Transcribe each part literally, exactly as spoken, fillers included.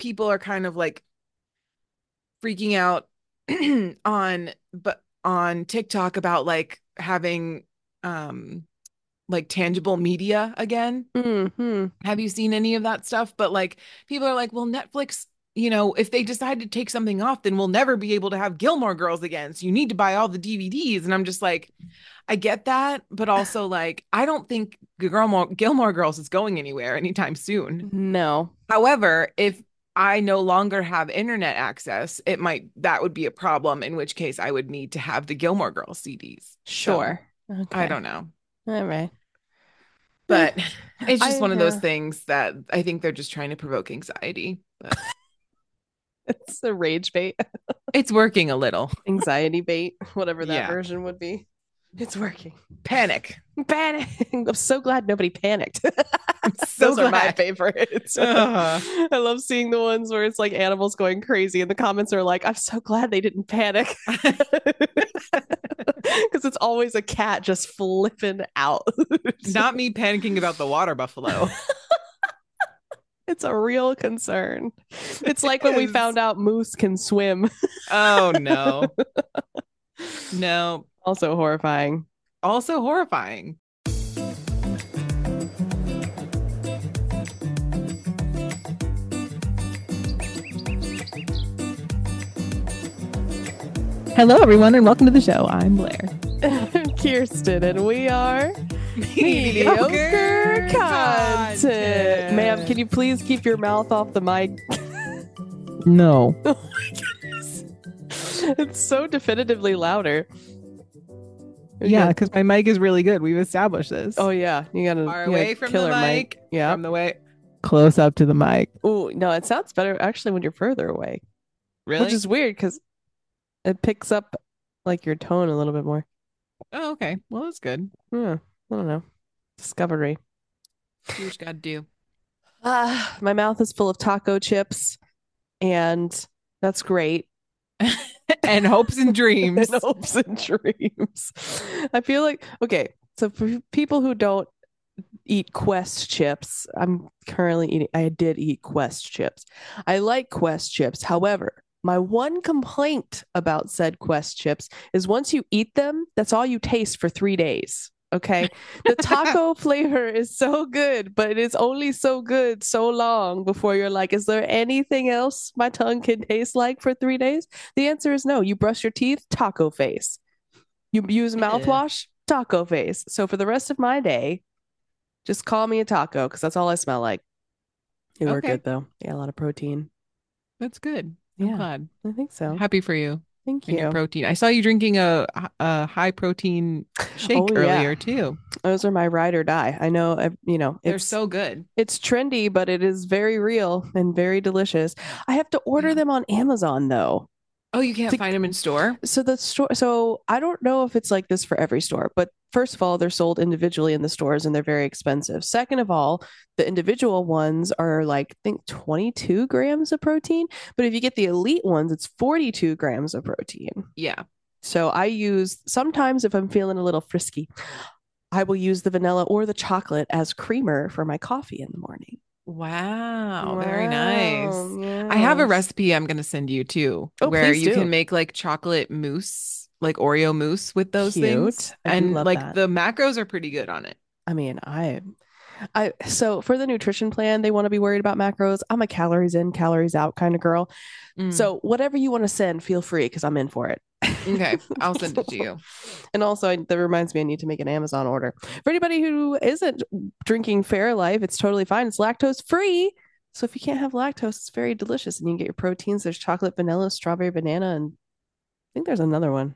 people are kind of like freaking out on but on TikTok about like having um like tangible media again. Hmm. Have you seen any of that stuff? But like people are like, well, Netflix, you know, if they decide to take something off, then we'll never be able to have Gilmore Girls again. So you need to buy all the D V Ds. And I'm just like, I get that, but also like I don't think Gilmore Gilmore Girls is going anywhere anytime soon. No. However, if I no longer have internet access, it might that would be a problem, in which case I would need to have the Gilmore Girls C Ds. So Sure. I Okay. don't know. All right. Eh, But it's just I one of those yeah. things that I think they're just trying to provoke anxiety. But It's the rage bait, it's working a little. anxiety bait, whatever that Yeah. version would be. It's working. Panic. Panic. I'm so glad nobody panicked. I'm so Those are my glad. favorites. Uh, I love seeing the ones where it's like animals going crazy, and the comments are like, I'm so glad they didn't panic. Because it's always a cat just flipping out. not me panicking about the water buffalo. It's a real concern. It's It like when we is. found out moose can swim. Oh no. No. Also horrifying. Also horrifying. Hello, everyone, and welcome to the show. I'm Blair. Kirsten, and we are Mediocre mediocre content. content. Ma'am, can you please keep your mouth off the mic? No. Oh my goodness. It's so definitively louder. Yeah, because my mic is really good. We've established this. Oh yeah, you gotta Far you away gotta from kill the her mic. Yeah. From the way. Close up to the mic. Oh no, it sounds better actually when you're further away, Really? which is weird because it picks up like your tone a little bit more. Oh, okay. Well, that's good. Yeah, I don't know. Discovery. Do what you gotta do. Ah, my mouth is full of taco chips, and that's great. And hopes and dreams. And hopes and dreams. I feel like okay, so for people who don't eat Quest chips, I'm currently eating. I did eat Quest chips. I like Quest chips. However, my one complaint about said Quest chips is once you eat them, that's all you taste for three days. Okay. The taco flavor is so good, but it is only so good so long before you're like, is there anything else my tongue can taste like for three days? The answer is no. You brush your teeth, taco face. You use mouthwash, taco face. So for the rest of my day, just call me a taco because that's all I smell like. They were Okay. good though. Yeah, a lot of protein. That's good. I'm Yeah. glad. I think so. Happy for you Thank and your you. protein. I saw you drinking a, a high protein shake Oh, yeah. earlier too. Those are my ride or die. I know, uh, you know, They're it's so good. it's trendy, but it is very real and very delicious. I have to order Yeah. them on Amazon though. Oh, you can't To- find them in store? So the store, so I don't know if it's like this for every store, but first of all, they're sold individually in the stores and they're very expensive. Second of all, the individual ones are like, I think twenty-two grams of protein, but if you get the elite ones, it's forty-two grams of protein. Yeah. So I use sometimes if I'm feeling a little frisky, I will use the vanilla or the chocolate as creamer for my coffee in the morning. Wow. Very Wow, nice. I have a yes. recipe I'm going to send you too, Oh, where please you do. can make like chocolate mousse, like Oreo mousse with those Cute. things. I do And love like that. the macros are pretty good on it. I mean, I I so for the nutrition plan, they want to be worried about macros. I'm a calories in, calories out kind of girl. Mm. So whatever you want to send, feel free because I'm in for it. Okay. I'll send it to you. And also, I, that reminds me, I need to make an Amazon order. For anybody who isn't drinking Fairlife, it's totally fine. It's lactose free. So if you can't have lactose, it's very delicious. And you can get your proteins. There's chocolate, vanilla, strawberry, banana, and I think there's another one.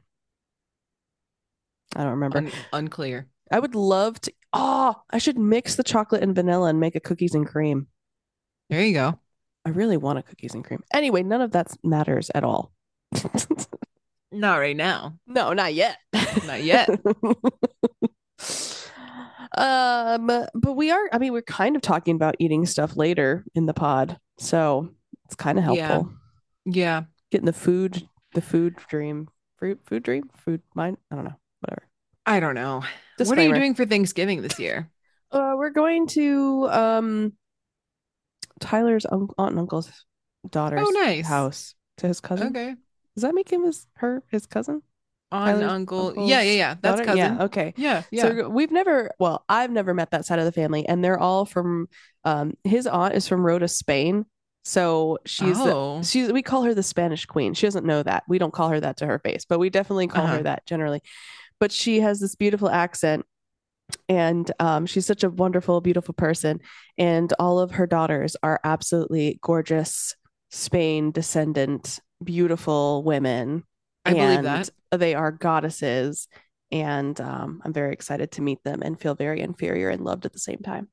I don't remember. Un- unclear. I would love to. Oh, I should mix the chocolate and vanilla and make a cookies and cream. There you go. I really want a cookies and cream. Anyway, none of that matters at all. Not right now. No, not yet. Not yet. um, but we are, I mean, we're kind of talking about eating stuff later in the pod. So it's kind of helpful. Yeah. Getting the food, the food dream, fruit, food dream, food mind. I don't know. Whatever. I don't know. What are you Disclaimer. doing for Thanksgiving this year? Uh, we're going to um Tyler's un- aunt and uncle's daughter's Oh, nice. house to his cousin. Okay. Does that make him his her his cousin? Aunt, Tyler's uncle. Yeah, yeah, uncle's yeah. That's daughter? Yeah, cousin. okay. Yeah, yeah. So we've never, well, I've never met that side of the family, and they're all from um his aunt is from Rota, Spain. So she's the Oh. she's we call her the Spanish queen. She doesn't know that. We don't call her that to her face, but we definitely call her Uh-huh. that generally. But she has this beautiful accent, and um, she's such a wonderful, beautiful person. And all of her daughters are absolutely gorgeous Spain descendant, beautiful women, I believe and that. they are goddesses. And um, I'm very excited to meet them and feel very inferior and loved at the same time.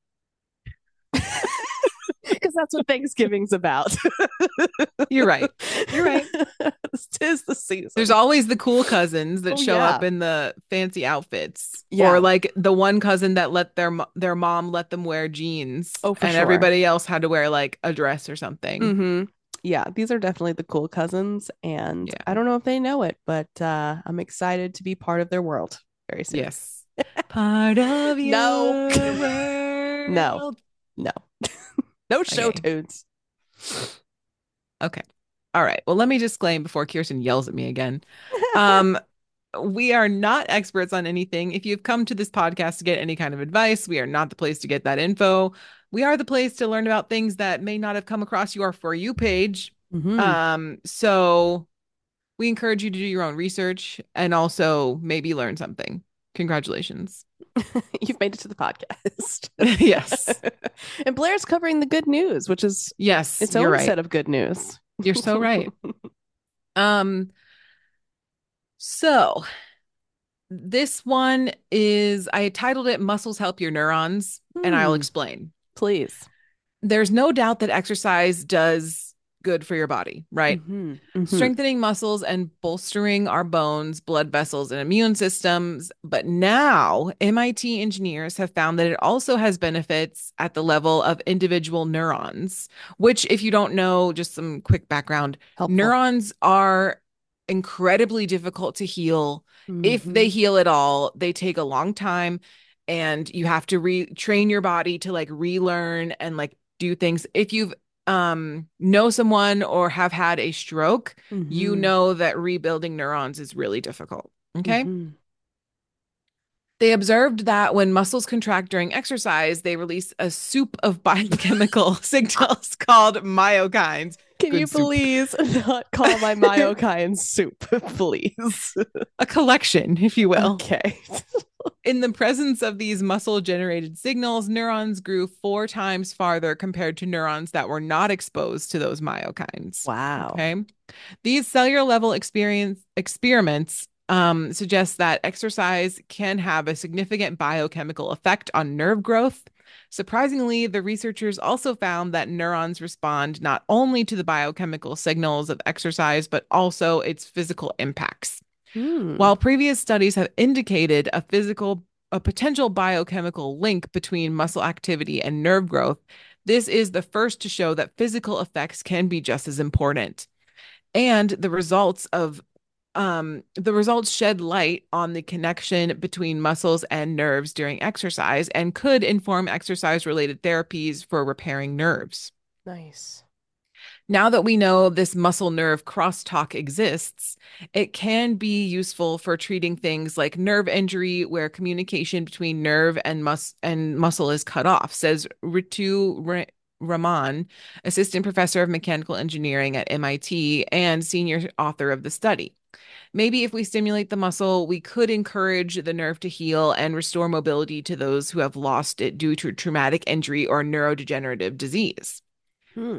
Because that's what Thanksgiving's about. You're right. You're right. Tis the season. There's always the cool cousins that Oh, show yeah. up in the fancy outfits. Yeah. Or like the one cousin that let their mo- their mom let them wear jeans. Oh, for and sure. everybody else had to wear like a dress or something. Mm-hmm. Yeah, these are definitely the cool cousins, and Yeah. I don't know if they know it, but uh, I'm excited to be part of their world very soon. Yes. Part of your No. world. No. No. No show Okay. tunes. Okay. All right. Well, let me just claim before Kirsten yells at me again. Um, we are not experts on anything. If you've come to this podcast to get any kind of advice, we are not the place to get that info. We are the place to learn about things that may not have come across your For You page. Mhm. Um, so we encourage you to do your own research and also maybe learn something. Congratulations. You've made it to the podcast. Yes. And Blair's covering the good news, which is Yes, its you're own right. set of good news. You're so right. Um, so this one is, I titled it Muscles Help Your Neurons, and I'll Hmm. explain. Please. There's no doubt that exercise does good for your body, right? Mhm. Mhm. Strengthening muscles and bolstering our bones, blood vessels, and immune systems. But now M I T engineers have found that it also has benefits at the level of individual neurons, which, if you don't know, just some quick background, Helpful. neurons are incredibly difficult to heal. If they Mhm. heal at all, they take a long time, and you have to retrain your body to like relearn and like do things. If you've um know someone or have had a stroke, you Mhm. know that rebuilding neurons is really difficult. Okay. Mhm. They observed that when muscles contract during exercise, they release a soup of biochemical signals called myokines. Can Good you soup. please not call my myokine soup, please? A collection, if you will. Okay. In the presence of these muscle generated signals, neurons grew four times farther compared to neurons that were not exposed to those myokines. Wow. Okay. These cellular level experience experiments um, suggest that exercise can have a significant biochemical effect on nerve growth. Surprisingly, the researchers also found that neurons respond not only to the biochemical signals of exercise, but also its physical impacts. Hmm. While previous studies have indicated a physical, a potential biochemical link between muscle activity and nerve growth, this is the first to show that physical effects can be just as important. And the results of um, the results shed light on the connection between muscles and nerves during exercise and could inform exercise-related therapies for repairing nerves. Nice. Now that we know this muscle nerve crosstalk exists, it can be useful for treating things like nerve injury where communication between nerve and mus- and muscle is cut off, says Ritu Ra- Raman, assistant professor of mechanical engineering at M I T and senior author of the study. Maybe if we stimulate the muscle, we could encourage the nerve to heal and restore mobility to those who have lost it due to traumatic injury or neurodegenerative disease. Hmm.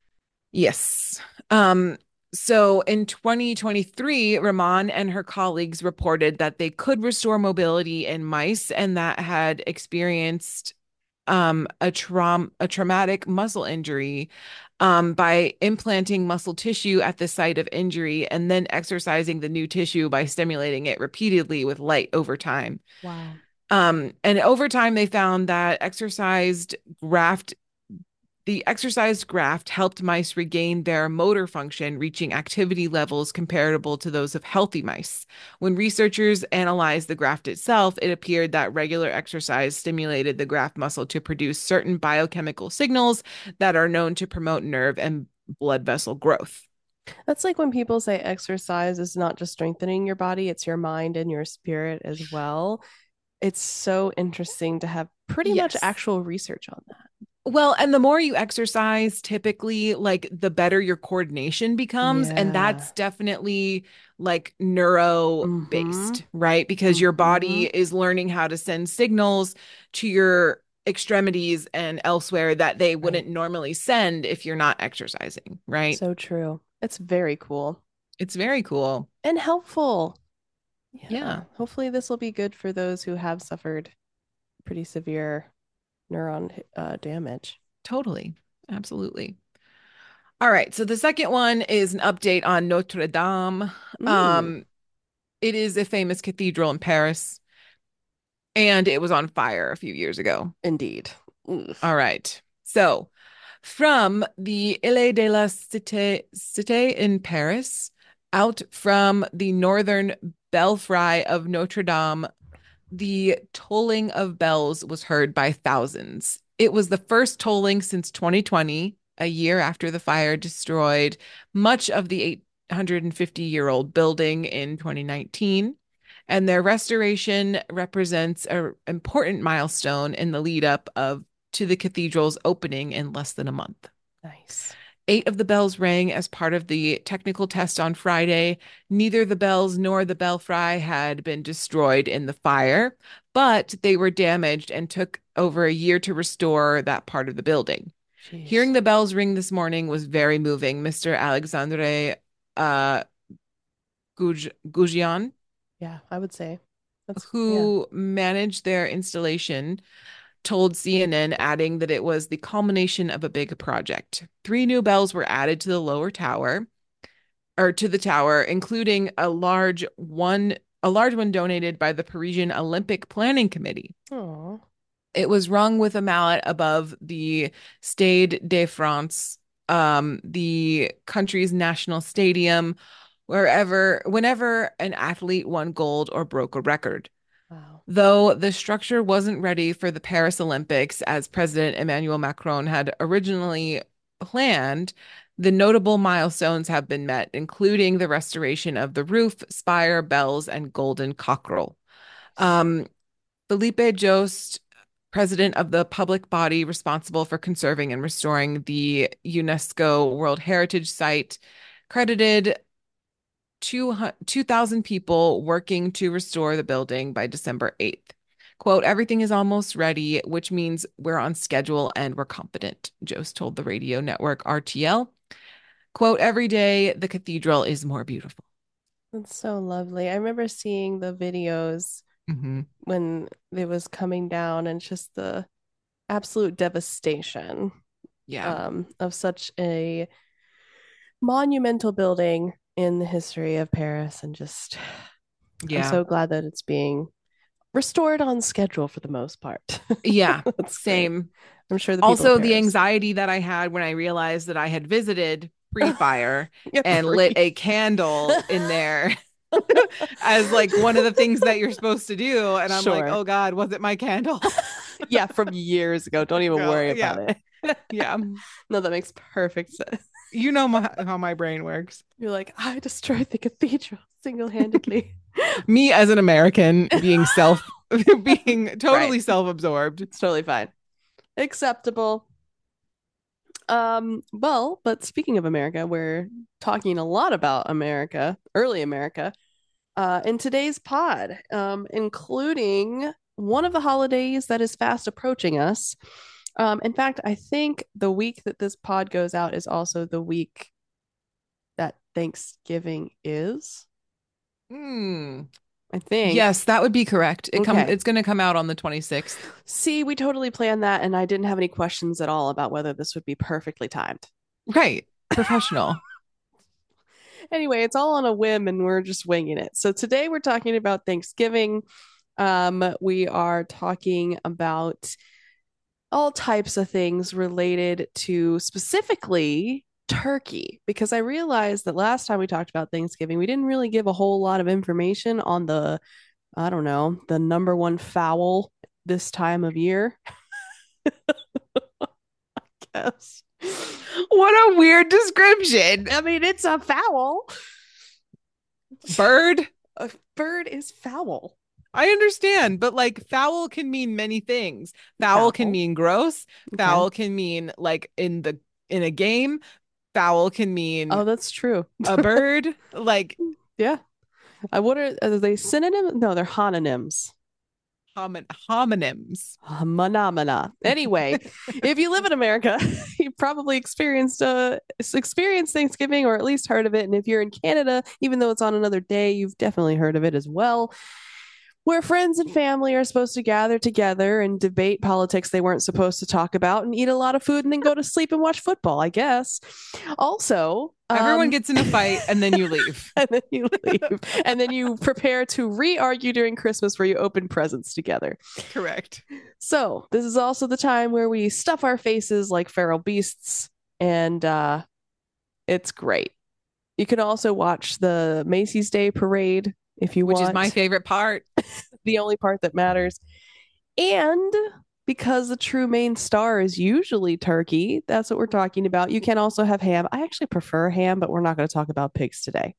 Yes. Um, so in twenty twenty-three, Raman and her colleagues reported that they could restore mobility in mice and that had experienced um, a traum a traumatic muscle injury um, by implanting muscle tissue at the site of injury and then exercising the new tissue by stimulating it repeatedly with light over time. Wow. Um, and over time, they found that exercised graft The exercised graft helped mice regain their motor function, reaching activity levels comparable to those of healthy mice. When researchers analyzed the graft itself, it appeared that regular exercise stimulated the graft muscle to produce certain biochemical signals that are known to promote nerve and blood vessel growth. That's like when people say exercise is not just strengthening your body, it's your mind and your spirit as well. It's so interesting to have pretty much Yes. actual research on that. Well, and the more you exercise, typically, like the better your coordination becomes. And Yeah. that's definitely like neuro Mhm. based, right? Because your body Mhm. is learning how to send signals to your extremities and elsewhere that they wouldn't Right. normally send if you're not exercising, right? So true. It's very cool It's very cool. and helpful. Yeah. Yeah, Hopefully, this will be good for those who have suffered pretty severe neuron uh, damage. totally. Absolutely. All right. So the second one is an update on Notre Dame. Mm, Um, it is a famous cathedral in Paris, and it was on fire a few years ago. indeed. Oof. All right. So from the Ile de la Cité, Cité in Paris, out from the northern belfry of Notre Dame, the tolling of bells was heard by thousands. It was the first tolling since twenty twenty, a year after the fire destroyed much of the eight hundred fifty year old building in twenty nineteen. And their restoration represents an important milestone in the lead up of to the cathedral's opening in less than a month. Nice. Eight of the bells rang as part of the technical test on Friday. Neither the bells nor the belfry had been destroyed in the fire, but they were damaged and took over a year to restore that part of the building. Jeez. Hearing the bells ring this morning was very moving. Mister Alexandre uh, Gougian, Yeah, I would say that's yeah. who managed their installation, told C N N, adding that it was the culmination of a big project. Three new bells were added to the lower tower, or to the tower, including a large one, a large one donated by the Parisian Olympic Planning Committee. Oh, It was rung with a mallet above the Stade de France, um, the country's national stadium, wherever, whenever an athlete won gold or broke a record. wow. Though the structure wasn't ready for the Paris Olympics as President Emmanuel Macron had originally planned, the notable milestones have been met, including the restoration of the roof, spire, bells, and golden cockerel. Um, Philippe Jost, president of the public body responsible for conserving and restoring the UNESCO World Heritage Site, credited two thousand people working to restore the building by December eighth. Quote, everything is almost ready, which means we're on schedule and we're confident, Jost told the radio network R T L. Quote, every day the cathedral is more beautiful. That's so lovely. I remember seeing the videos Mm-hmm. when it was coming down and just the absolute devastation Yeah. um, of such a monumental building in the history of Paris. And just, Yeah. I'm so glad that it's being restored on schedule for the most part. Yeah. That's Same. Great. I'm sure the also the anxiety that I had when I realized that I had visited pre-fire yeah, and pre- lit a candle in there as like one of the things that you're supposed to do. And I'm Sure. like, oh God, was it my candle? yeah, from years ago. Don't even Girl, worry yeah. about it. Yeah. No, that makes perfect sense. You know my, how my brain works. You're like, I destroyed the cathedral single-handedly. Me as an American being self being totally right. self-absorbed. It's totally fine. Acceptable. Um, well, but speaking of America, we're talking a lot about America, early America, uh, in today's pod, um, including one of the holidays that is fast approaching us. Um, in fact, I think the week that this pod goes out is also the week that Thanksgiving is. Hmm. I think. Yes, that would be correct. It Okay. come it's going to come out on the twenty-sixth. See, we totally planned that, and I didn't have any questions at all about whether this would be perfectly timed. Right. Professional. Anyway, it's all on a whim, and we're just winging it. So today we're talking about Thanksgiving. Um, we are talking about all types of things related to specifically turkey, because I realized that last time we talked about Thanksgiving, we didn't really give a whole lot of information on the, I don't know, the number one fowl this time of year. I guess. What a weird description. I mean, it's a fowl. Bird? A bird is foul. I understand, but like foul can mean many things. Foul, foul. can mean gross. Okay. Foul can mean like in the in a game. Foul can mean oh, that's true. A bird. Like yeah. I what are, are they synonyms? No, they're homonyms. Homin- homonyms. Phenomena. Anyway, if you live in America, you probably experienced uh experienced Thanksgiving or at least heard of it. And if you're in Canada, even though it's on another day, you've definitely heard of it as well. Where friends and family are supposed to gather together and debate politics they weren't supposed to talk about and eat a lot of food and then go to sleep and watch football, I guess. Also, everyone um, gets in a fight and then you leave. and then you leave. And then you prepare to re-argue during Christmas where you open presents together. Correct. So this is also the time where we stuff our faces like feral beasts, and uh, it's great. You can also watch the Macy's Day Parade if you Which want. Which is my favorite part. The only part that matters. And because the true main star is usually turkey, that's what we're talking about. You can also have ham. I actually prefer ham, but we're not going to talk about pigs today.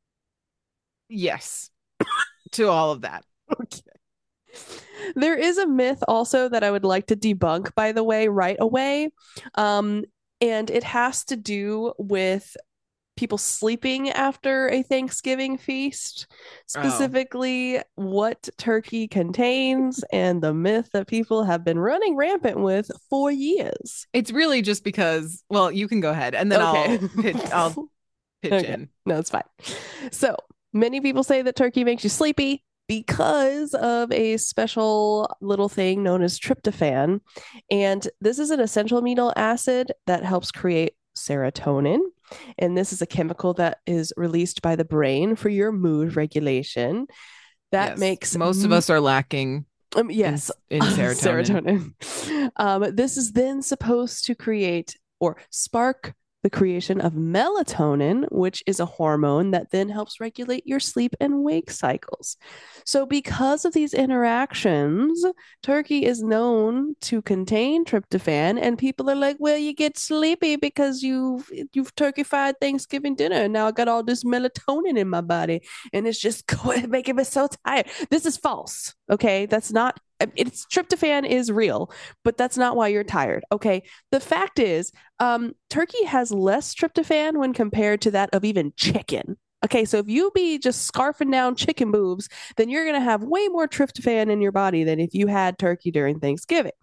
Yes. To all of that. Okay. There is a myth also that I would like to debunk, by the way, right away. Um, and it has to do with people sleeping after a Thanksgiving feast, specifically oh. what turkey contains and the myth that people have been running rampant with for years. It's really just because, well, you can go ahead and then okay. I'll pitch, I'll pitch okay. in. No, it's fine. So many people say that turkey makes you sleepy because of a special little thing known as tryptophan. And this is an essential amino acid that helps create serotonin. And this is a chemical that is released by the brain for your mood regulation. That yes. makes most m- of us are lacking. Um, yes, in, in serotonin. serotonin. Um, this is then supposed to create or spark the creation of melatonin, which is a hormone that then helps regulate your sleep and wake cycles. So because of these interactions, turkey is known to contain tryptophan, and people are like, well, you get sleepy because you've, you've turkey-fied Thanksgiving dinner, and now I got all this melatonin in my body, and it's just making me so tired. This is false, okay? That's not It's tryptophan is real, but that's not why you're tired. Okay. The fact is, um, turkey has less tryptophan when compared to that of even chicken. Okay. So if you be just scarfing down chicken boobs, then you're going to have way more tryptophan in your body than if you had turkey during Thanksgiving.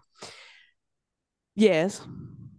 Yes.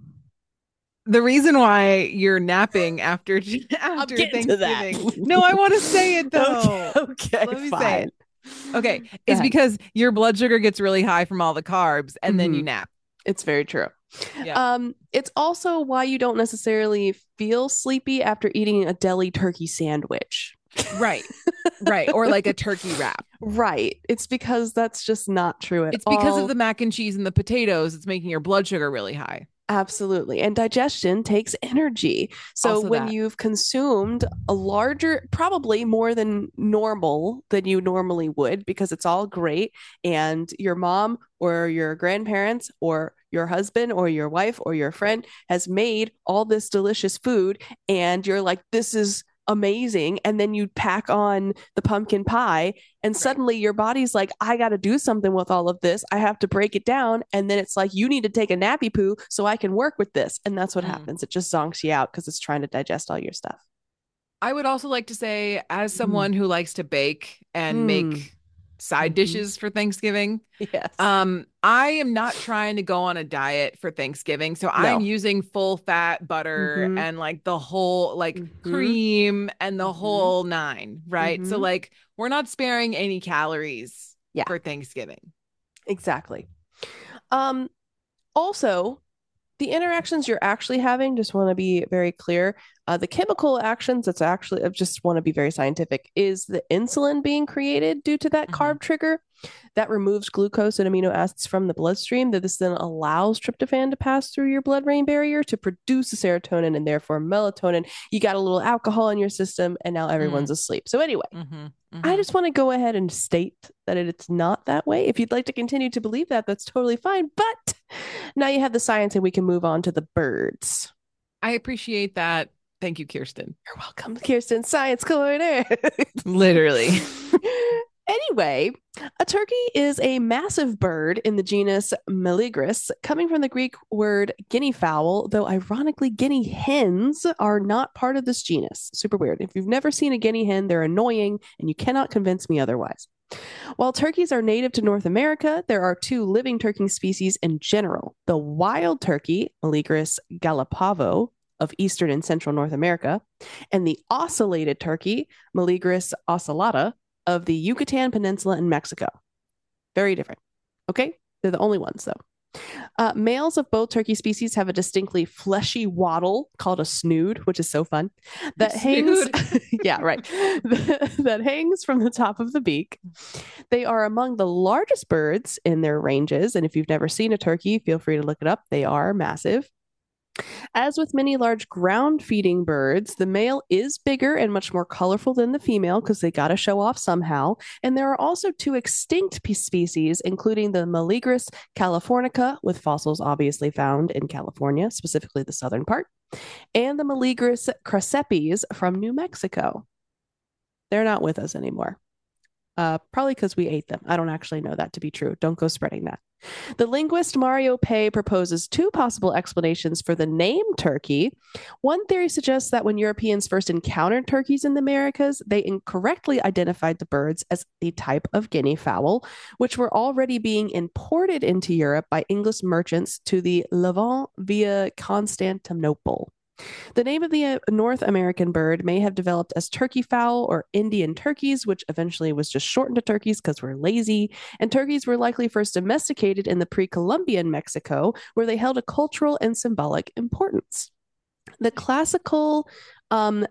The reason why you're napping after, after Thanksgiving. No, I want to say it though. Okay. okay Let me fine. say it. Okay, it's because your blood sugar gets really high from all the carbs and mm-hmm. then you nap. It's very true. Yeah. Um, it's also why you don't necessarily feel sleepy after eating a deli turkey sandwich. Right. Right. Or like a turkey wrap. Right. It's because that's just not true at all. It's because all. of the mac and cheese and the potatoes. It's making your blood sugar really high. Absolutely. And digestion takes energy. So Also when that. you've consumed a larger, probably more than normal than you normally would, because it's all great, and your mom or your grandparents or your husband or your wife or your friend has made all this delicious food, and you're like, this is amazing, and then you pack on the pumpkin pie, and suddenly right. your body's like, I got to do something with all of this. I have to break it down, and then it's like, you need to take a nappy poo so I can work with this, and that's what mm. happens. It just zonks you out because it's trying to digest all your stuff. I would also like to say, as someone mm. who likes to bake and mm. make side mm-hmm. dishes for Thanksgiving, yes, um, I am not trying to go on a diet for Thanksgiving, so no. I'm using full fat butter mm-hmm. and like the whole like mm-hmm. cream and the mm-hmm. whole nine, right? Mm-hmm. So like we're not sparing any calories yeah. for Thanksgiving. Exactly. Um, also, the interactions you're actually having, just want to be very clear. Uh, the chemical actions, that's actually, I just want to be very scientific, is the insulin being created due to that mm-hmm. carb trigger that removes glucose and amino acids from the bloodstream. That this then allows tryptophan to pass through your blood-brain barrier to produce the serotonin and therefore melatonin. You got a little alcohol in your system, and now everyone's mm. asleep. So anyway, mm-hmm. Mm-hmm. I just want to go ahead and state that it's not that way. If you'd like to continue to believe that, that's totally fine. But now you have the science, and we can move on to the birds. I appreciate that. Thank you, Kirsten. You're welcome, Kirsten, Science Corner. Literally. Anyway, a turkey is a massive bird in the genus Meleagris, coming from the Greek word guinea fowl, though ironically, guinea hens are not part of this genus. Super weird. If you've never seen a guinea hen, they're annoying, and you cannot convince me otherwise. While turkeys are native to North America, there are two living turkey species in general. The wild turkey, Meleagris gallopavo, of eastern and central North America, and the ocellated turkey, Meleagris ocellata, of the Yucatan Peninsula in Mexico. Very different. Okay? They're the only ones, though. Uh, males of both turkey species have a distinctly fleshy wattle called a snood, which is so fun, that hangs, yeah, right, that hangs from the top of the beak. They are among the largest birds in their ranges, and if you've never seen a turkey, feel free to look it up. They are massive. As with many large ground-feeding birds, the male is bigger and much more colorful than the female because they got to show off somehow. And there are also two extinct species, including the Meleagris californica, with fossils obviously found in California, specifically the southern part, and the Meleagris crassipes from New Mexico. They're not with us anymore. Uh, probably because we ate them. I don't actually know that to be true. Don't go spreading that. The linguist Mario Pei proposes two possible explanations for the name turkey. One theory suggests that when Europeans first encountered turkeys in the Americas, they incorrectly identified the birds as a type of guinea fowl, which were already being imported into Europe by English merchants to the Levant via Constantinople. The name of the uh, North American bird may have developed as turkey fowl or Indian turkeys, which eventually was just shortened to turkeys because we're lazy. And turkeys were likely first domesticated in the pre-Columbian Mexico, where they held a cultural and symbolic importance. The classical um,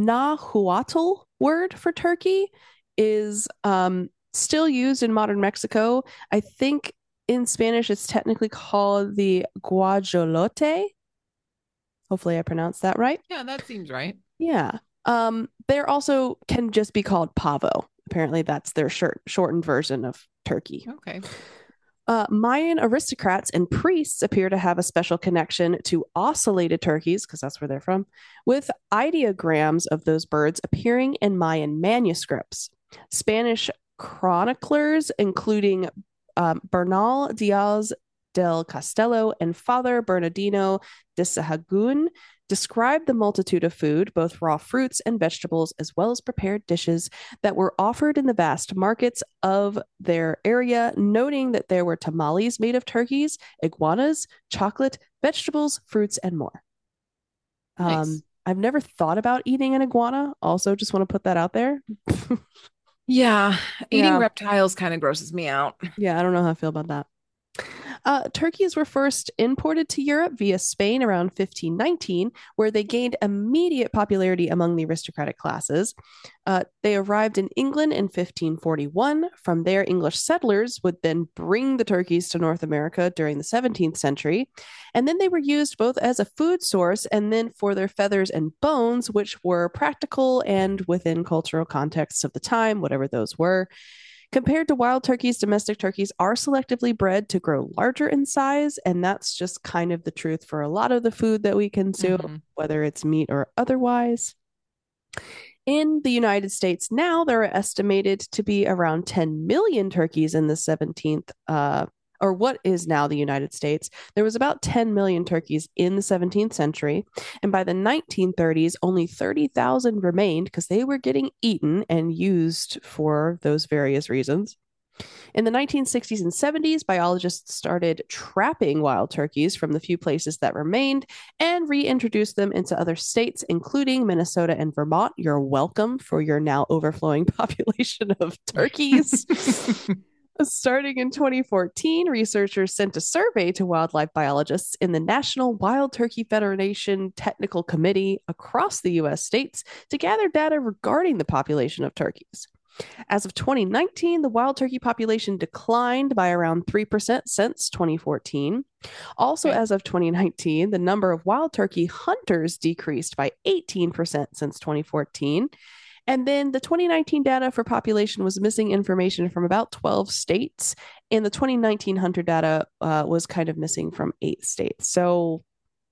nahuatl word for turkey is um, still used in modern Mexico. I think in Spanish it's technically called the guajolote. Hopefully I pronounced that right. Yeah, that seems right. Yeah. Um, they're also can just be called pavo. Apparently that's their short, shortened version of turkey. Okay. Uh, Mayan aristocrats and priests appear to have a special connection to ocellated turkeys, because that's where they're from, with ideograms of those birds appearing in Mayan manuscripts. Spanish chroniclers, including um, Bernal Diaz del Castello and Father Bernardino de Sahagún, described the multitude of food, both raw fruits and vegetables, as well as prepared dishes that were offered in the vast markets of their area, noting that there were tamales made of turkeys, iguanas, chocolate, vegetables, fruits, and more. Nice. Um, I've never thought about eating an iguana. Also, just want to put that out there. Yeah, eating Yeah. reptiles kind of grosses me out. Yeah, I don't know how I feel about that. Uh, turkeys were first imported to Europe via Spain around fifteen nineteen, where they gained immediate popularity among the aristocratic classes. Uh, they arrived in England in fifteen forty-one. From there, English settlers would then bring the turkeys to North America during the seventeenth century. And then they were used both as a food source and then for their feathers and bones, which were practical and within cultural contexts of the time, whatever those were. Compared to wild turkeys, domestic turkeys are selectively bred to grow larger in size, and that's just kind of the truth for a lot of the food that we consume, Mhm. whether it's meat or otherwise. In the United States now, there are estimated to be around ten million turkeys in the seventeenth, uh, or what is now the United States. There was about ten million turkeys in the seventeenth century. And by the nineteen thirties, only thirty thousand remained because they were getting eaten and used for those various reasons. In the nineteen sixties and seventies, biologists started trapping wild turkeys from the few places that remained and reintroduced them into other states, including Minnesota and Vermont. You're welcome for your now overflowing population of turkeys. Starting in twenty fourteen, researchers sent a survey to wildlife biologists in the National Wild Turkey Federation Technical Committee across the U S states to gather data regarding the population of turkeys. As of twenty nineteen, the wild turkey population declined by around three percent since twenty fourteen. Also, Okay. as of twenty nineteen, the number of wild turkey hunters decreased by eighteen percent since twenty fourteen. And then the twenty nineteen data for population was missing information from about twelve states. And the twenty nineteen hunter data uh, was kind of missing from eight states. So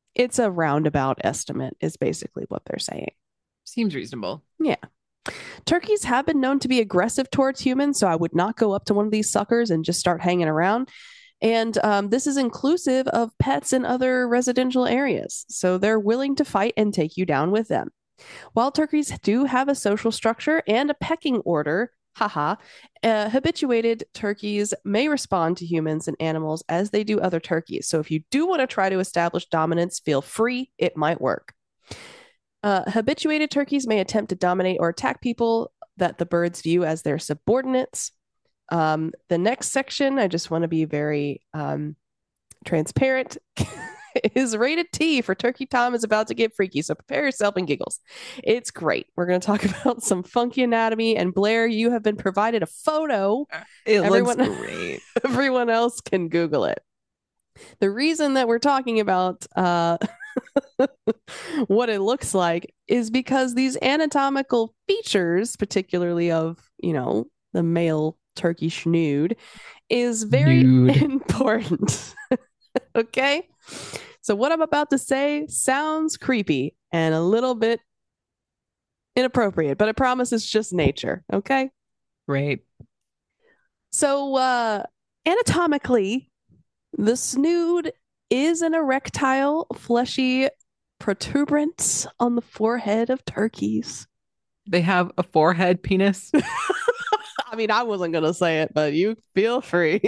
It's a roundabout estimate, is basically what they're saying. Seems reasonable. Yeah. Turkeys have been known to be aggressive towards humans, so I would not go up to one of these suckers and just start hanging around. And um, this is inclusive of pets in other residential areas. So they're willing to fight and take you down with them. Wild turkeys do have a social structure and a pecking order. Haha. Uh, habituated turkeys may respond to humans and animals as they do other turkeys. So if you do want to try to establish dominance, feel free. It might work. Uh, habituated turkeys may attempt to dominate or attack people that the birds view as their subordinates. Um, the next section, I just want to be very um, transparent, is rated T for Turkey Tom is about to get freaky. So prepare yourself and giggles. It's great. We're going to talk about some funky anatomy. And Blair, you have been provided a photo. It everyone, looks great. Everyone else can Google it. The reason that we're talking about uh, what it looks like is because these anatomical features, particularly of, you know, the male turkey schnood, is very Nude. important. Okay? So what I'm about to say sounds creepy and a little bit inappropriate, but I promise it's just nature. Okay? Great. So uh, anatomically, the snood is an erectile, fleshy protuberance on the forehead of turkeys. They have a forehead penis. I mean, I wasn't going to say it, but you feel free.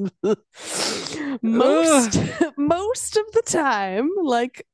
most most of the time, like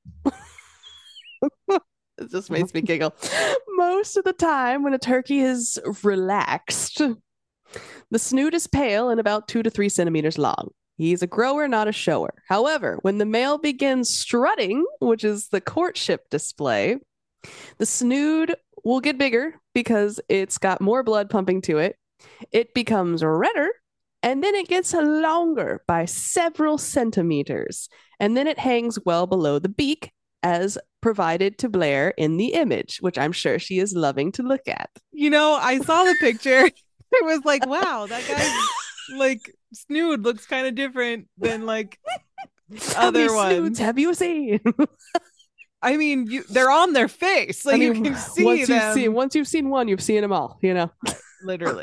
it just makes me giggle. Most of the time when a turkey is relaxed, the snoot is pale and about two to three centimeters long. He's a grower, not a shower. However, when the male begins strutting, which is the courtship display, the snood will get bigger because it's got more blood pumping to it. It becomes redder, and then it gets longer by several centimeters. And then it hangs well below the beak, as provided to Blair in the image, which I'm sure she is loving to look at. You know, I saw the picture. It was like, wow, that guy's like snood looks kind of different than like other How many ones. snoods have you seen? I mean, you, they're on their face. Like I mean, you can see once them. You've seen, once you've seen one, you've seen them all, you know? Literally.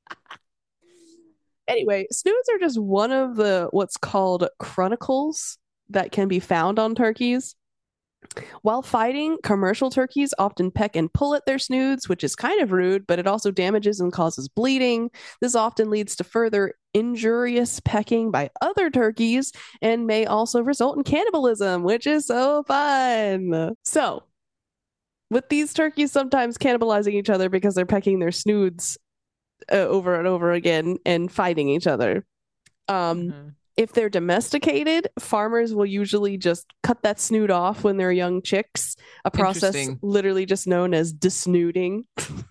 Anyway, snoods are just one of the what's called chronicles that can be found on turkeys. While fighting, commercial turkeys often peck and pull at their snoods, which is kind of rude, but it also damages and causes bleeding. This often leads to further injurious pecking by other turkeys and may also result in cannibalism, which is so fun. So, with these turkeys sometimes cannibalizing each other because they're pecking their snoods uh, over and over again and fighting each other. Um, Mm-hmm. If they're domesticated, farmers will usually just cut that snood off when they're young chicks, a process Interesting. literally just known as desnooding.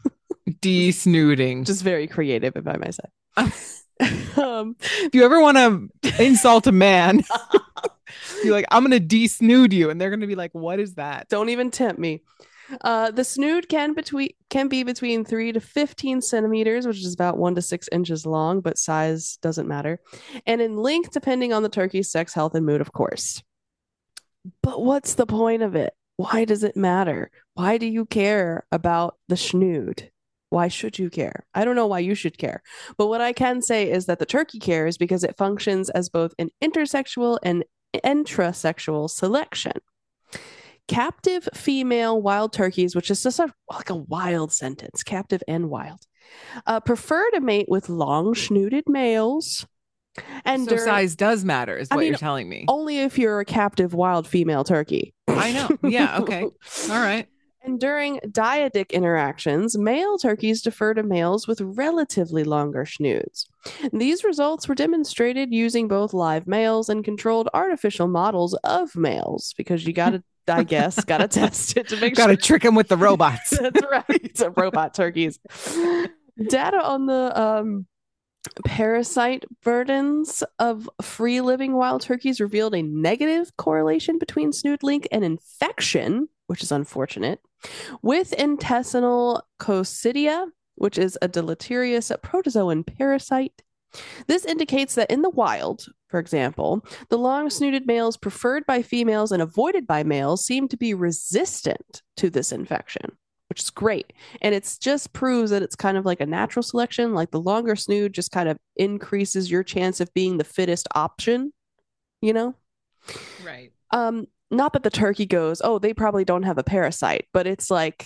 De-snooding. Just very creative, if I may say. um, If you ever want to insult a man, you're like, I'm going to de-snood you. And they're going to be like, what is that? don't even tempt me. Uh, the snood can between can be between three to fifteen centimeters, which is about one to six inches long, but size doesn't matter, and in length depending on the turkey's sex, health, and mood, of course. But what's the point of it? Why does it matter? Why do you care about the snood? Why should you care? I don't know why you should care, but what I can say is that the turkey cares because it functions as both an intersexual and intrasexual selection. Captive female wild turkeys, which is just a, like a wild sentence, captive and wild, uh, prefer to mate with long snooded males. And So during, size does matter, is I what mean, you're telling me. only if you're a captive wild female turkey. I know. Yeah. Okay. All right. And during dyadic interactions, male turkeys defer to males with relatively longer snoods. These results were demonstrated using both live males and controlled artificial models of males, because you got to, I guess, got to test it to make Got sure. to trick him with the robots. That's right. It's robot turkeys. Data on the um, parasite burdens of free living wild turkeys revealed a negative correlation between snood length and infection, which is unfortunate, with intestinal coccidia, which is a deleterious protozoan parasite. This indicates that in the wild, for example, the long-snouted males preferred by females and avoided by males seem to be resistant to this infection, which is great. And it just proves that it's kind of like a natural selection, like the longer snood just kind of increases your chance of being the fittest option, you know? Right. Um, not that the turkey goes, oh, they probably don't have a parasite, but it's like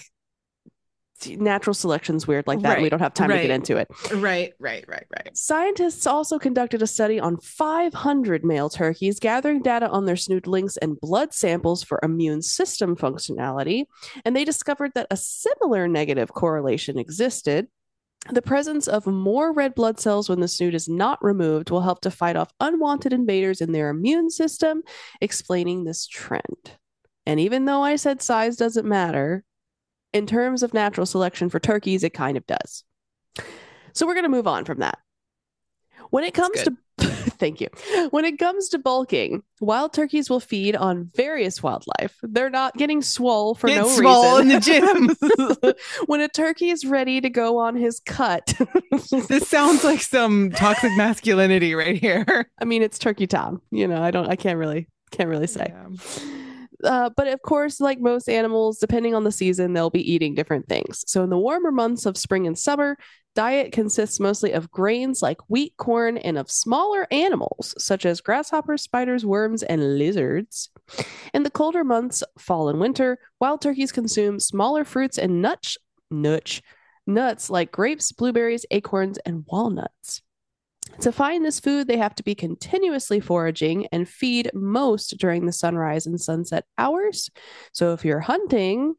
natural selection's weird like that. Right. And we don't have time right. to get into it. Right, right, right, right. Scientists also conducted a study on five hundred male turkeys, gathering data on their snoodlings and blood samples for immune system functionality, and they discovered that a similar negative correlation existed. The presence of more red blood cells when the snood is not removed will help to fight off unwanted invaders in their immune system, explaining this trend. And even though I said size doesn't matter, in terms of natural selection for turkeys, it kind of does. So we're going to move on from that. When it comes to thank you. When it comes to bulking, wild turkeys will feed on various wildlife. They're not getting swole for Get no swole reason. in the gym. When a turkey is ready to go on his cut. This sounds like some toxic masculinity right here. I mean, it's Turkey Tom. You know, I don't I can't really can't really say. Yeah. Uh, but of course, like most animals, depending on the season, they'll be eating different things. So in the warmer months of spring and summer, diet consists mostly of grains like wheat, corn, and of smaller animals such as grasshoppers, spiders, worms, and lizards. In the colder months, fall and winter, wild turkeys consume smaller fruits and nuts, nuts, nuts like grapes, blueberries, acorns, and walnuts. To find this food, they have to be continuously foraging and feed most during the sunrise and sunset hours. So if you're hunting,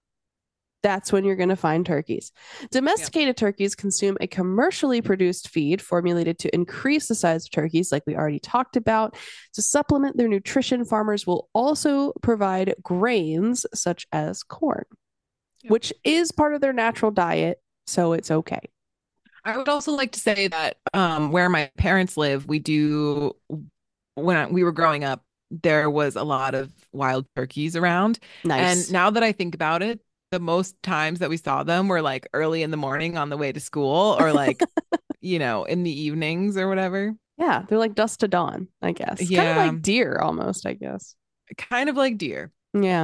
that's when you're going to find turkeys. Domesticated yep. turkeys consume a commercially produced feed formulated to increase the size of turkeys, like we already talked about. To supplement their nutrition, farmers will also provide grains such as corn, yep. which is part of their natural diet, so it's okay. I would also like to say that um, where my parents live, we do, when I, we were growing up, there was a lot of wild turkeys around. Nice. And now that I think about it, the most times that we saw them were like early in the morning on the way to school or like, you know, in the evenings or whatever. Yeah, they're like dusk to dawn, I guess. Yeah. Kind of like deer almost, I guess. Kind of like deer. Yeah.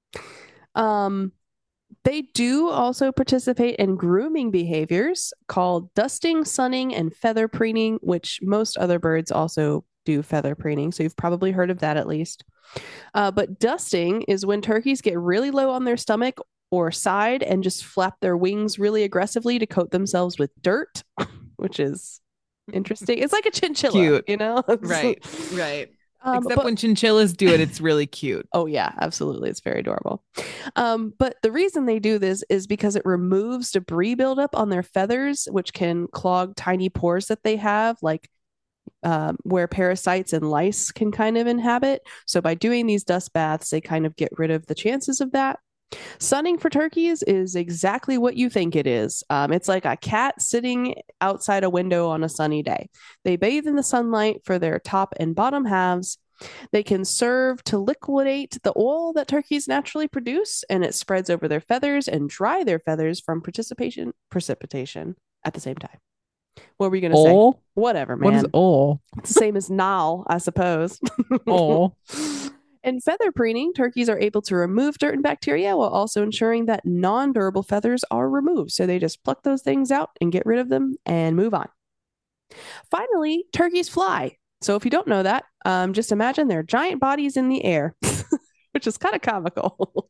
Um. They do also participate in grooming behaviors called dusting, sunning, and feather preening, which most other birds also do feather preening. So you've probably heard of that at least. Uh, but dusting is when turkeys get really low on their stomach or side and just flap their wings really aggressively to coat themselves with dirt, which is interesting. It's like a chinchilla, Cute. You know? Right, right. Um, Except but, when chinchillas do it, it's really cute. Oh, yeah, absolutely. It's very adorable. Um, but the reason they do this is because it removes debris buildup on their feathers, which can clog tiny pores that they have, like um, where parasites and lice can kind of inhabit. So by doing these dust baths, they kind of get rid of the chances of that. Sunning for turkeys is exactly what you think it is. Um, it's like a cat sitting outside a window on a sunny day. They bathe in the sunlight for their top and bottom halves. They can serve to liquidate the oil that turkeys naturally produce, and it spreads over their feathers and dry their feathers from participation, precipitation at the same time. What were you going to say? Whatever, man. What is oil? It's the same as now, I suppose. Oil. In feather preening, turkeys are able to remove dirt and bacteria while also ensuring that non-durable feathers are removed. So they just pluck those things out and get rid of them and move on. Finally, turkeys fly. So if you don't know that, um, just imagine their giant bodies in the air, which is kind of comical.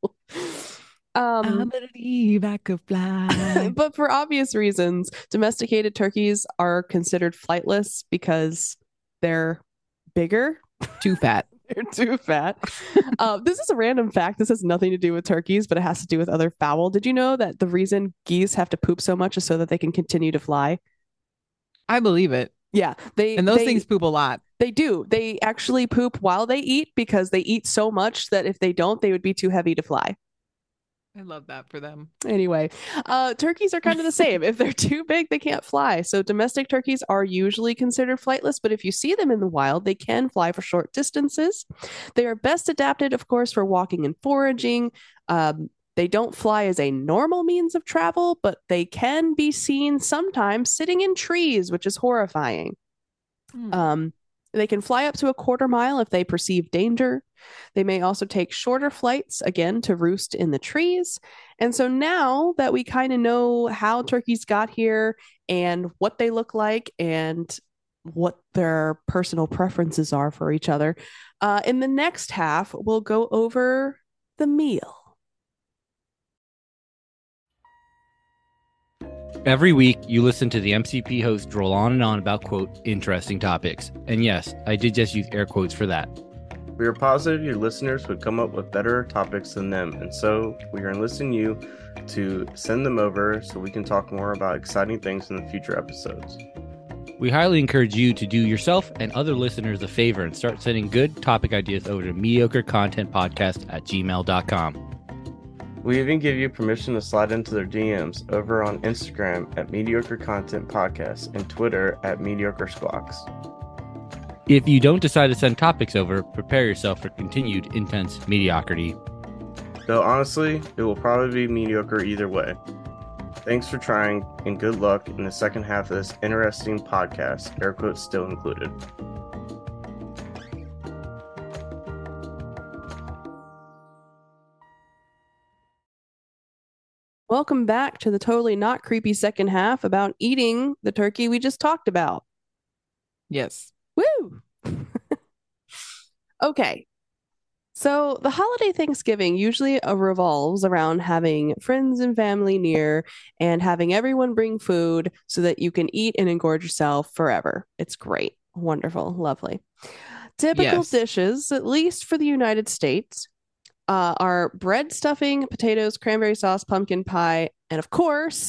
um, I believe I could fly. But for obvious reasons, domesticated turkeys are considered flightless because they're bigger. Too fat. They're too fat. uh, this is a random fact. This has nothing to do with turkeys, but it has to do with other fowl. Did you know that the reason geese have to poop so much is so that they can continue to fly? I believe it. Yeah. They And those they, things poop a lot. They do. They actually poop while they eat because they eat so much that if they don't, they would be too heavy to fly. I love that for them. Anyway, uh, turkeys are kind of the same. If they're too big, they can't fly. So domestic turkeys are usually considered flightless, but if you see them in the wild, they can fly for short distances. They are best adapted, of course, for walking and foraging. Um, they don't fly as a normal means of travel, but they can be seen sometimes sitting in trees, which is horrifying. Hmm. Um, they can fly up to a quarter mile if they perceive danger. They may also take shorter flights, again, to roost in the trees. And so now that we kind of know how turkeys got here and what they look like and what their personal preferences are for each other, uh, in the next half, we'll go over the meal. Every week, you listen to the M C P host droll on and on about, quote, interesting topics. And yes, I did just use air quotes for that. We are positive your listeners would come up with better topics than them, and so we are enlisting you to send them over so we can talk more about exciting things in the future episodes. We highly encourage you to do yourself and other listeners a favor and start sending good topic ideas over to mediocrecontentpodcast at gmail dot com. We even give you permission to slide into their D Ms over on Instagram at Mediocre Content Podcast and Twitter at Mediocre Squawks. If you don't decide to send topics over, prepare yourself for continued intense mediocrity. Though honestly, it will probably be mediocre either way. Thanks for trying, and good luck in the second half of this interesting podcast, air quotes still included. Welcome back to the totally not creepy second half about eating the turkey we just talked about. Yes. Woo! Okay. So the holiday Thanksgiving usually uh, revolves around having friends and family near and having everyone bring food so that you can eat and engorge yourself forever. It's great. Wonderful. Lovely. Typical Yes. dishes, at least for the United States, uh, are bread stuffing, potatoes, cranberry sauce, pumpkin pie, and of course,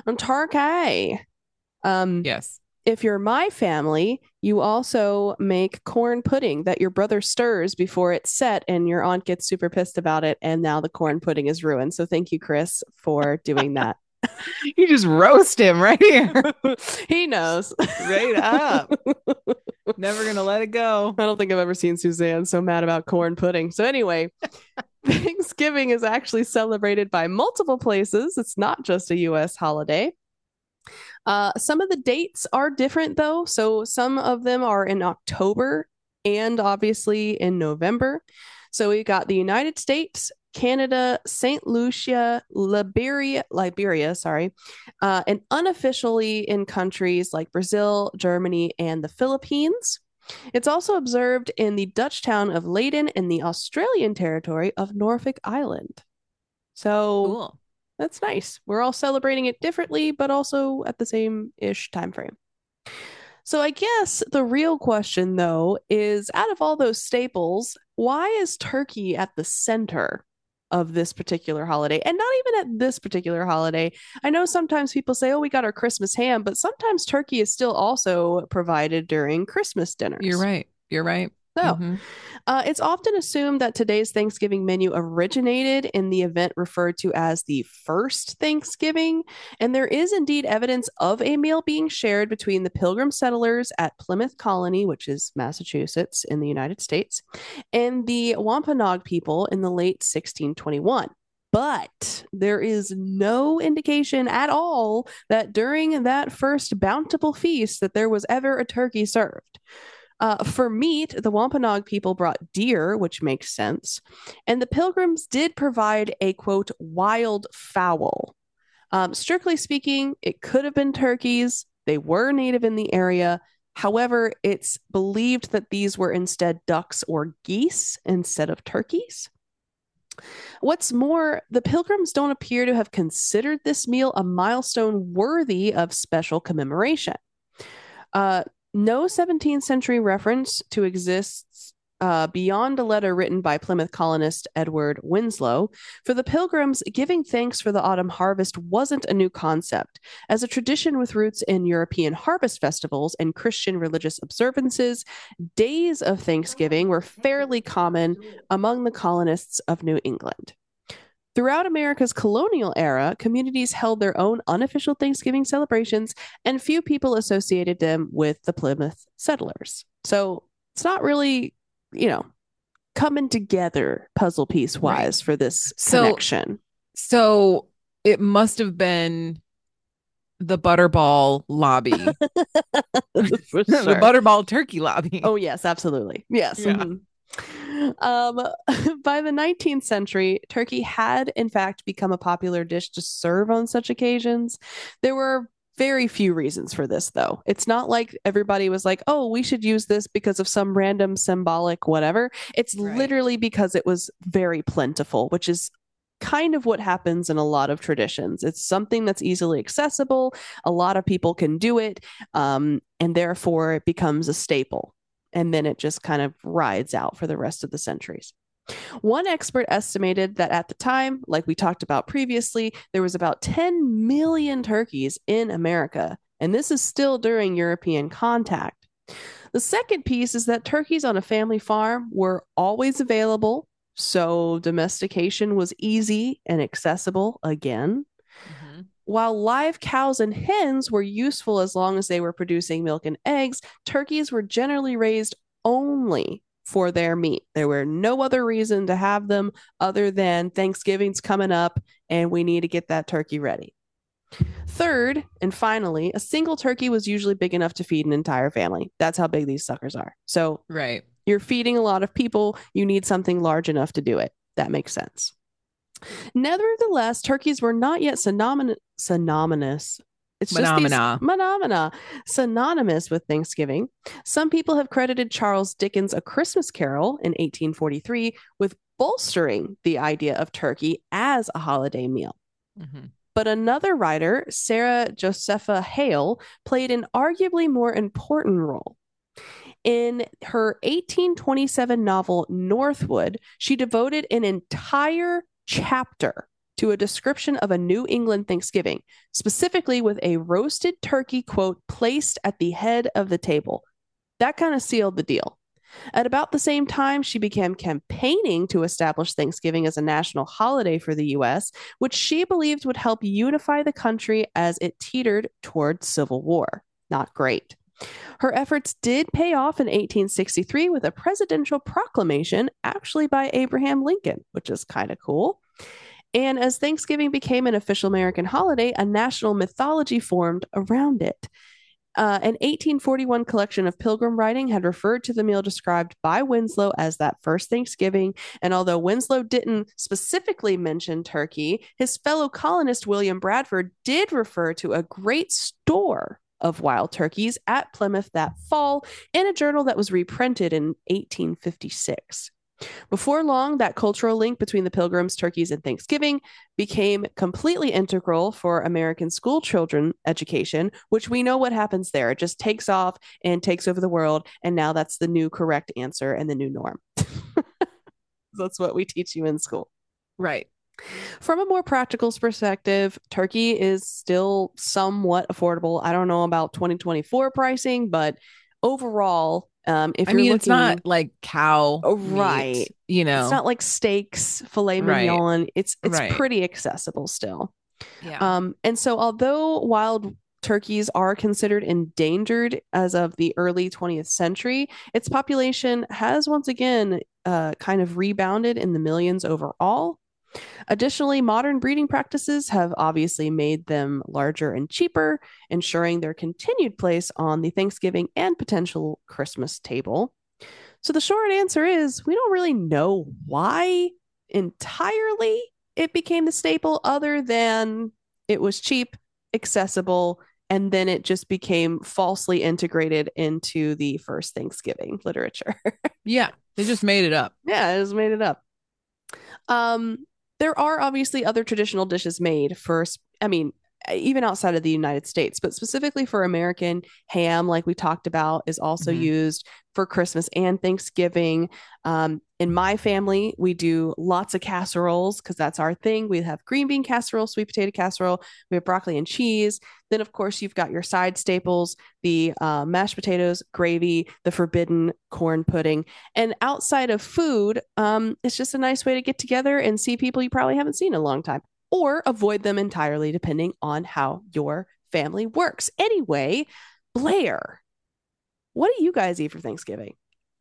turkey. Um, Yes. If you're my family, you also make corn pudding that your brother stirs before it's set, and your aunt gets super pissed about it, and now the corn pudding is ruined. So thank you, Chris, for doing that. You just roast him right here. He knows. Straight up. Never gonna let it go. I don't think I've ever seen Suzanne so mad about corn pudding. So anyway, Thanksgiving is actually celebrated by multiple places. It's not just a U S holiday. Uh, some of the dates are different, though. So some of them are in October and obviously in November. So we got the United States, Canada, Saint Lucia, Liberia, Liberia, sorry, uh, and unofficially in countries like Brazil, Germany, and the Philippines. It's also observed in the Dutch town of Leyden and the Australian territory of Norfolk Island. So Cool. that's nice. We're all celebrating it differently, but also at the same-ish time frame. So I guess the real question, though, is out of all those staples, why is turkey at the center of this particular holiday? And not even at this particular holiday. I know sometimes people say, oh, we got our Christmas ham, but sometimes turkey is still also provided during Christmas dinners. You're right. You're right. So Mhm. uh, it's often assumed that today's Thanksgiving menu originated in the event referred to as the first Thanksgiving. And there is indeed evidence of a meal being shared between the Pilgrim settlers at Plymouth Colony, which is Massachusetts in the United States, and the Wampanoag people in the late sixteen twenty-one. But there is no indication at all that during that first bountiful feast that there was ever a turkey served. Uh, for meat, the Wampanoag people brought deer, which makes sense. And the Pilgrims did provide a, quote, wild fowl. Um, strictly speaking, it could have been turkeys. They were native in the area. However, it's believed that these were instead ducks or geese instead of turkeys. What's more, the Pilgrims don't appear to have considered this meal a milestone worthy of special commemoration. Uh, No seventeenth century reference to exists uh, beyond a letter written by Plymouth colonist Edward Winslow. For the Pilgrims, giving thanks for the autumn harvest wasn't a new concept. As a tradition with roots in European harvest festivals and Christian religious observances, days of Thanksgiving were fairly common among the colonists of New England. Throughout America's colonial era, communities held their own unofficial Thanksgiving celebrations, and few people associated them with the Plymouth settlers. So it's not really, you know, coming together puzzle piece wise right. for this so, connection. So it must have been the Butterball lobby. For The sure. Butterball turkey lobby. Oh, yes, absolutely. Yes. Yeah. Mhm. Um, by the nineteenth century, turkey had, in fact, become a popular dish to serve on such occasions. There were very few reasons for this, though. It's not like everybody was like, oh, we should use this because of some random symbolic whatever. It's Right. literally because it was very plentiful, which is kind of what happens in a lot of traditions. It's something that's easily accessible. A lot of people can do it. Um, and therefore it becomes a staple. And then it just kind of rides out for the rest of the centuries. One expert estimated that at the time, like we talked about previously, there was about ten million turkeys in America. And this is still during European contact. The second piece is that turkeys on a family farm were always available. So domestication was easy and accessible again. Mm-hmm. While live cows and hens were useful as long as they were producing milk and eggs, turkeys were generally raised only for their meat. There were no other reason to have them other than Thanksgiving's coming up and we need to get that turkey ready. Third, and finally, a single turkey was usually big enough to feed an entire family. That's how big these suckers are. So Right. you're feeding a lot of people, you need something large enough to do it. That makes sense. Nevertheless, turkeys were not yet synonymous. synonymous it's just Phenomena. these phenomena synonymous with Thanksgiving. Some people have credited Charles Dickens' A Christmas Carol in eighteen forty-three with bolstering the idea of turkey as a holiday meal. Mm-hmm. But another writer, Sarah Josepha Hale, played an arguably more important role. In her eighteen twenty-seven novel Northwood, she devoted an entire chapter to a description of a New England Thanksgiving, specifically with a roasted turkey, quote, placed at the head of the table. That kind of sealed the deal. At about the same time, she began campaigning to establish Thanksgiving as a national holiday for the U S, which she believed would help unify the country as it teetered toward civil war. Not great. Her efforts did pay off in eighteen sixty-three with a presidential proclamation, actually by Abraham Lincoln, which is kind of cool. And as Thanksgiving became an official American holiday, a national mythology formed around it. Uh, an eighteen forty-one collection of Pilgrim writing had referred to the meal described by Winslow as that first Thanksgiving. And although Winslow didn't specifically mention turkey, his fellow colonist William Bradford did refer to a great store of wild turkeys at Plymouth that fall in a journal that was reprinted in eighteen fifty-six. Before long, that cultural link between the Pilgrims, turkeys, and Thanksgiving became completely integral for American school children education, which we know what happens there. It just takes off and takes over the world. And now that's the new correct answer and the new norm. That's what we teach you in school. Right. From a more practical perspective, turkey is still somewhat affordable. I don't know about twenty twenty-four pricing, but overall, um, if I you're mean, looking, it's not like cow, oh, meat, right? You know, It's not like steaks, filet Right. mignon. It's it's Right. pretty accessible still. yeah. Um, and so, although wild turkeys are considered endangered as of the early twentieth century, its population has once again uh, kind of rebounded in the millions overall. Additionally, modern breeding practices have obviously made them larger and cheaper, ensuring their continued place on the Thanksgiving and potential Christmas table. So the short answer is we don't really know why entirely it became the staple, other than it was cheap, accessible, and then it just became falsely integrated into the first Thanksgiving literature. yeah. They just made it up. Yeah, I just made it up. Um, there are obviously other traditional dishes made for, I mean, even outside of the United States, but specifically for American, ham, like we talked about, is also Mhm. used for Christmas and Thanksgiving. Um, in my family, we do lots of casseroles because that's our thing. We have green bean casserole, sweet potato casserole, we have broccoli and cheese. Then, of course, you've got your side staples, the uh, mashed potatoes, gravy, the forbidden corn pudding. And outside of food, um, it's just a nice way to get together and see people you probably haven't seen in a long time, or avoid them entirely, depending on how your family works. Anyway, Blair, what do you guys eat for Thanksgiving?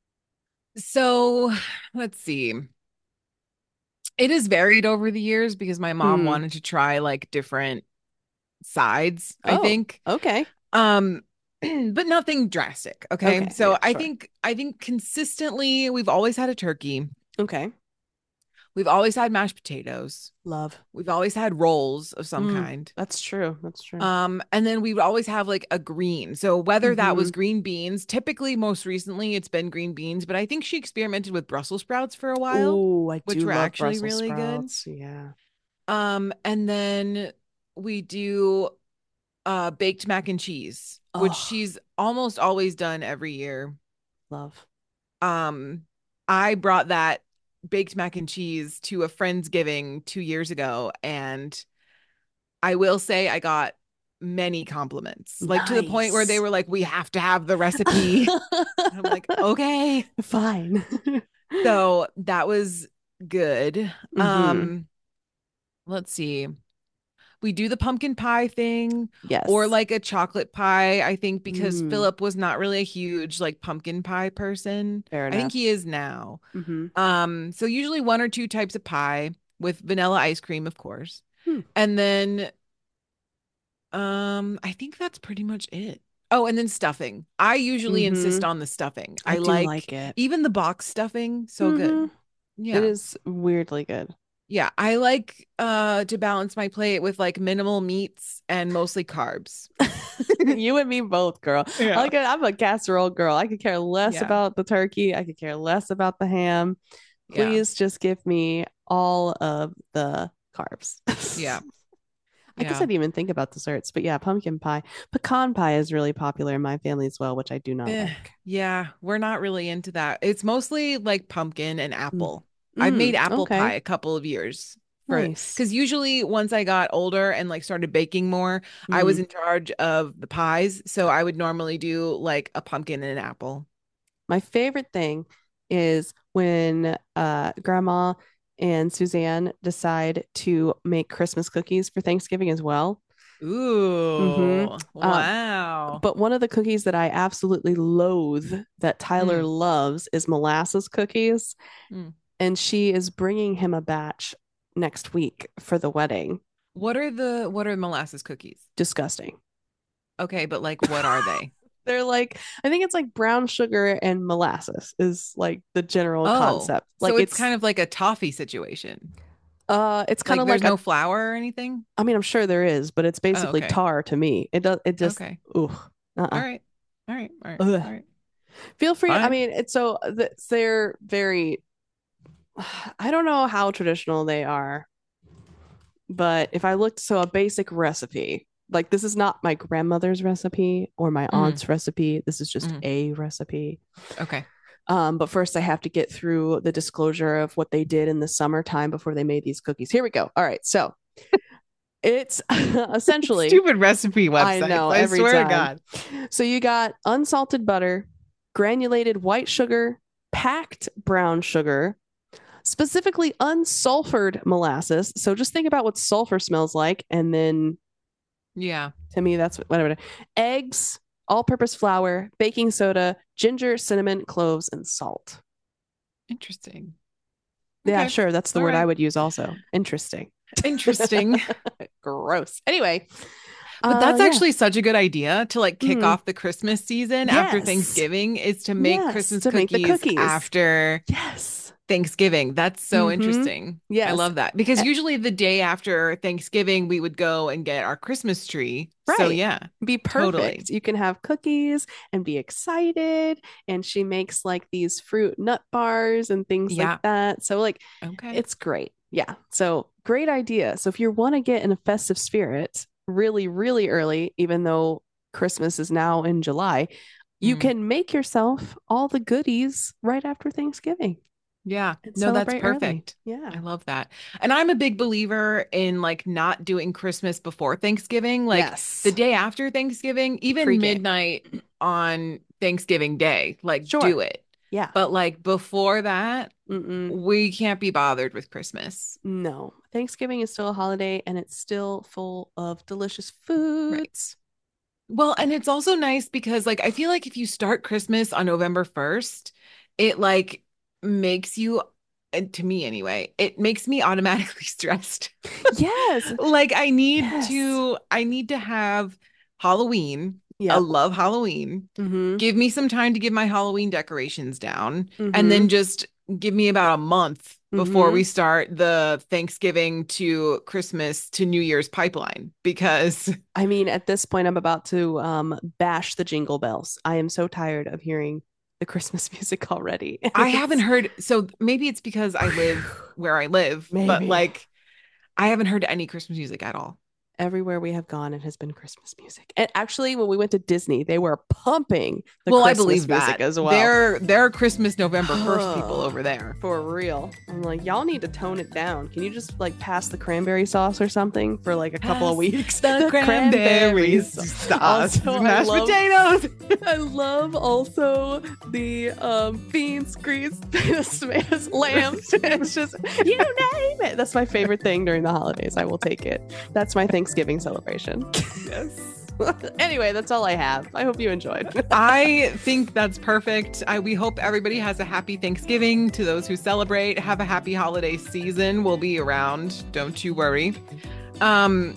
So let's see. It has varied over the years because my mom Hmm. wanted to try like different sides, I Oh, think. okay. Um, but nothing drastic. Okay. Okay, So yeah, I sure. think I think consistently we've always had a turkey. Okay. We've always had mashed potatoes. Love. We've always had rolls of some Mm, kind. That's true. That's true. Um, and then we would always have like a green. So whether that was Mhm. green beans, typically most recently it's been green beans, but I think she experimented with Brussels sprouts for a while, Oh, I which do were love actually Brussels really good. sprouts. Yeah. Um, and then we do uh baked mac and cheese, which Oh, she's almost always done every year. love. Um, I brought that baked mac and cheese to a Friendsgiving two years ago, and I will say I got many compliments, like to the point where they Nice. were like, "We have to have the recipe." I'm like, "Okay." Fine. So that was good. Mhm. Um, let's see. We do the pumpkin pie thing Yes. or like a chocolate pie, I think, because Mm. Philip was not really a huge like pumpkin pie person. Fair I think enough. he is now. Mhm. Um, so usually one or two types of pie with vanilla ice cream, of course. Hmm. And then um, I think that's pretty much it. Oh, and then stuffing. I usually insist Mhm. on the stuffing. I I do like, like it. even the box stuffing, so Mhm. good. Yeah. It is weirdly good. Yeah, I like uh to balance my plate with like minimal meats and mostly carbs. You and me both, girl. Yeah. I like it. I'm a casserole girl. I could care less Yeah. about the turkey. I could care less about the ham. Yeah. Please just give me all of the carbs. Yeah. I guess Yeah. I didn't even think about desserts, but yeah, pumpkin pie. Pecan pie is really popular in my family as well, which I do not Eh, like. yeah, we're not really into that. It's mostly like pumpkin and apple. Mm. I've made Mm, apple okay. pie a couple of years for Nice. because usually once I got older and like started baking more, I was Mm. in charge of the pies. So I would normally do like a pumpkin and an apple. My favorite thing is when uh, Grandma and Suzanne decide to make Christmas cookies for Thanksgiving as well. Ooh, Um, wow. But one of the cookies that I absolutely loathe that Tyler Mm. loves is molasses cookies. Mm. And she is bringing him a batch next week for the wedding. What are the what are molasses cookies? Disgusting. Okay, but like what are they? They're like, I think it's like brown sugar and molasses is like the general Oh, concept. Like so it's kind of like a toffee situation. uh it's kind Like of there's like no a, flour or anything? I mean, I'm sure there is, but it's basically okay. tar to me. It does it just Okay. ooh. Uh-uh. All right. All right. All right. Ugh. All right. Feel free. I Fine. mean, it's so th- they're very I don't know how traditional they are, but if I looked, so a basic recipe, like this is not my grandmother's recipe or my Mhm. aunt's recipe. This is just Mhm. a recipe. Okay. Um, but first I have to get through the disclosure of what they did in the summertime before they made these cookies. Here we go. All right. So it's essentially Stupid recipe websites. I know I every swear to time. God. So you got unsalted butter, granulated white sugar, packed brown sugar, specifically unsulfured molasses. So just think about what sulfur smells like. And then Yeah. to me, that's what- whatever. Eggs, all purpose flour, baking soda, ginger, cinnamon, cloves, and salt. Interesting. Yeah, Okay. sure. That's the All word I right. would use also. Interesting. Interesting. Gross. Anyway. But uh, that's yeah. actually such a good idea to like kick Mhm. off the Christmas season after Yes. Thanksgiving is to make Yes, Christmas to make the cookies cookies. after Yes. Thanksgiving. That's so Mhm. interesting. I Yes. love that because Eh. usually the day after Thanksgiving we would go and get our Christmas tree. So Right. yeah. Be perfect. Totally. You can have cookies and be excited. And she makes like these fruit nut bars and things Yeah. like that. So like Okay. it's great. Yeah. So great idea. So if you want to get in a festive spirit really, really early, even though Christmas is now in July, you Mm. can make yourself all the goodies right after Thanksgiving. Yeah. And No, that's celebrate early. perfect. Yeah. I love that. And I'm a big believer in like not doing Christmas before Thanksgiving. Like Yes. the day after Thanksgiving, even Pre-game. midnight on Thanksgiving Day, like Sure. do it. Yeah. But like before that, Mm-mm. we can't be bothered with Christmas. No. Thanksgiving is still a holiday and it's still full of delicious foods. Well, and it's also nice because like I feel like if you start Christmas on November first, it like makes you and to me anyway, it makes me automatically stressed. Yes. Like I need Yes. to, I need to have Halloween. Yeah. I love Halloween. Mm-hmm. Give me some time to get my Halloween decorations down, Mhm. and then just give me about a month before Mhm. we start the Thanksgiving to Christmas to New Year's pipeline, because I mean, at this point, I'm about to um, bash the jingle bells. I am so tired of hearing the Christmas music already. I haven't heard. So maybe it's because I live where I live, but Maybe. like I haven't heard any Christmas music at all. Everywhere we have gone, it has been Christmas music. And actually, when we went to Disney, they were pumping the well, Christmas I believe music that as well. They're they're Christmas November first people Oh. over there. For real. I'm like, y'all need to tone it down. Can you just like pass the cranberry sauce or something for like a couple of Pass weeks? The cranberries, sauce, Also, I mashed love- potatoes. I love also the um, beans, greens, tomatoes, lambs. It's just, you name it. That's my favorite thing during the holidays. I will take it. That's my Thanksgiving celebration. Yes. Anyway, that's all I have. I hope you enjoyed. I think that's perfect. I, we hope everybody has a happy Thanksgiving. To those who celebrate, have a happy holiday season. We'll be around. Don't you worry. Um,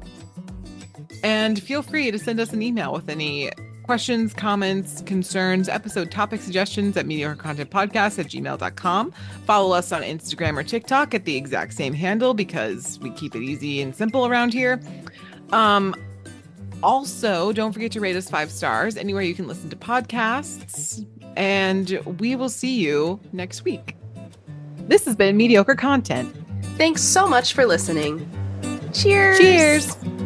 and feel free to send us an email with any questions, comments, concerns, episode topic suggestions at mediocre content podcast at gmail dot com. Follow us on Instagram or TikTok at the exact same handle because we keep it easy and simple around here. Um, Also, don't forget to rate us five stars anywhere you can listen to podcasts. And we will see you next week. This has been Mediocre Content. Thanks so much for listening. Cheers. Cheers.